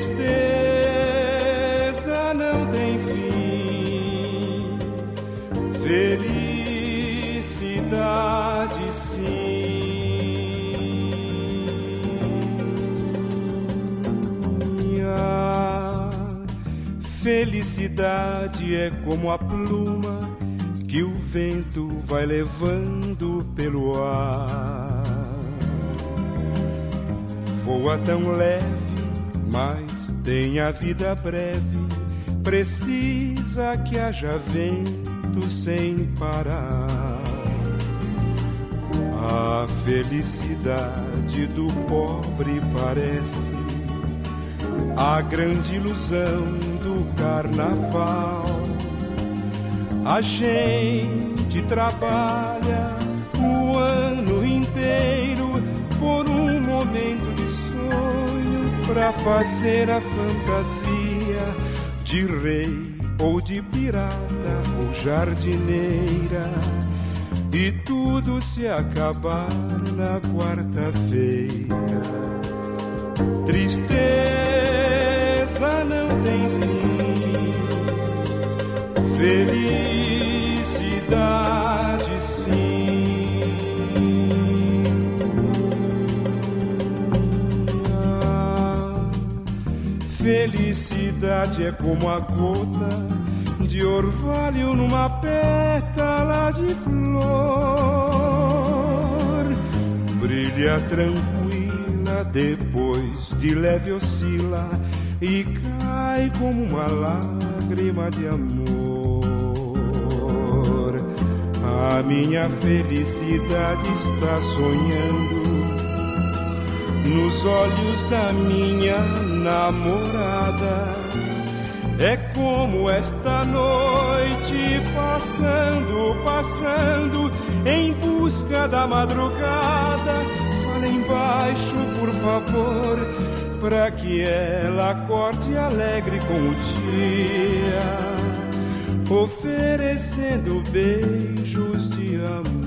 Tristeza não tem fim, felicidade sim. A felicidade é como a pluma que o vento vai levando pelo ar. Voa tão leve, mas tem a vida breve, precisa que haja vento sem parar. A felicidade do pobre parece a grande ilusão do carnaval. A gente trabalha o ano inteiro por um momento de sonho, pra fazer a fantasia de rei ou de pirata ou jardineira, e tudo se acabar na quarta-feira. Tristeza não tem fim, felicidade sim. A felicidade é como a gota de orvalho numa pétala de flor, brilha tranquila, depois de leve oscila e cai como uma lágrima de amor. A minha felicidade está sonhando nos olhos da minha namorada. É como esta noite passando, passando em busca da madrugada. Fala embaixo, por favor, pra que ela acorde alegre com o dia, oferecendo beijos de amor.